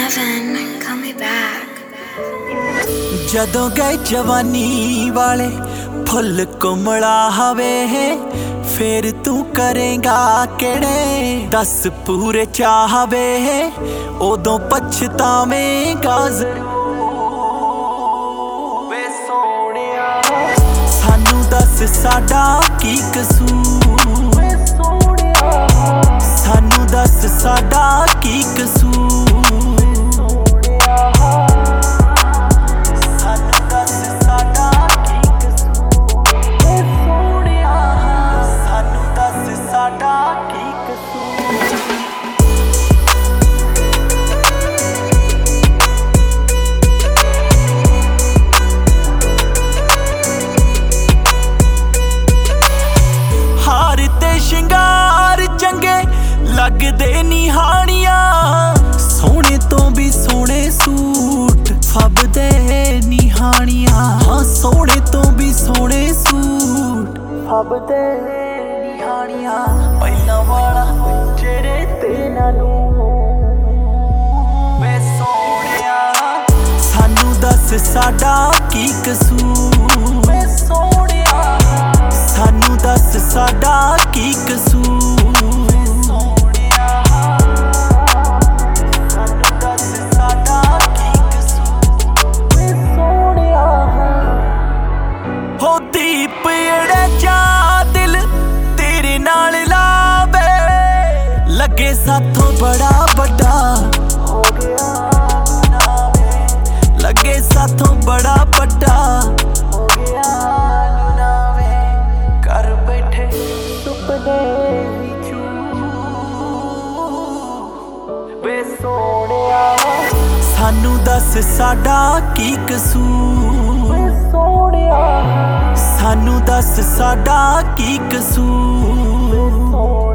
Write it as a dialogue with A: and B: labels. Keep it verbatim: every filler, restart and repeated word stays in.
A: Kevin, call me back.
B: ਜਦੋਂ ਗਏ ਜਵਾਨੀ ਵਾਲੇ ਫੁੱਲ ਕੁਮਲਾ ਹਵੇ ਫੇਰ ਤੂੰ ਕਰੇਗਾ ਕਿਹੜੇ ਦਸ ਪੂਰੇ ਚਾਹਵੇ ਉਦੋਂ ਪਛਤਾਵੇਂਗਾ ਜ਼ਰੂਰ ਵੇ ਸੋਹਣਿਆ ਸਾਨੂੰ ਦੱਸ ਸਾਡਾ ਕੀ ਕਸੂਰ ਵੇ ਸੋਹਣਿਆ ਸਾਨੂੰ ਦੱਸ ਸਾਡਾ ਕੀ ਕਸੂਰ ਸ਼ਿੰਗਾਰ ਚੰਗੇ ਲੱਗਦੇ ਨਿਹਾਣੀਆਂ ਸੋਹਣੇ ਤੋਂ ਵੀ ਸੋਹਣੇ ਸੂਟ ਫੱਬਦੇ ਨਿਹਾਣੀਆਂ ਹਾਂ ਸੋਹਣੇ ਤੋਂ ਵੀ ਸੋਹਣੇ ਸੂਟ ਫੱਬਦੇ ਨਿਹਾਣੀਆਂ ਪਹਿਲਾਂ ਵਾਲਾ ਚਿਹਰੇ ਤੇ ਨਾਲੋਂ ਵੇ ਸੋਹਣਿਆ ਸਾਨੂੰ ਦੱਸ ਸਾਡਾ ਕੀ ਕਸੂਰ ਵੇ ਸੋਹਣਿਆ ਸਾਨੂੰ ਦੱਸ ਸਾਡਾ ਕੀ ਕਸੂਰ ਵੇ ਸੋਹਣਿਆ ਸਾਨੂੰ ਦੱਸ ਸਾਡਾ ਕੀ ਕਸੂਰ ਵੇ ਸੋਹਣਿਆ ਹੋ ਦੀਪ ਜਿਹੜੇ ਜਾ ਦਿਲ ਤੇਰੇ ਨਾਲ ਲਾਵੇ ਲੱਗੇ ਸਾਥੋਂ ਬੜਾ ਵੱਡਾ ਹੋ ਗਿਆ ਗੁਨਾਹ ਵੇ ਲੱਗੇ ਸਾਥੋਂ ਬੜਾ ਵੱਡਾ ਹੋ ਗਿਆ ਵੇ ਸੋਹਣਿਆ ਸਾਨੂੰ ਦੱਸ ਸਾਡਾ ਕੀ ਕਸੂਰ ਵੇ ਸੋਹਣਿਆ ਸਾਨੂੰ ਦੱਸ ਸਾਡਾ ਕੀ ਕਸੂਰ।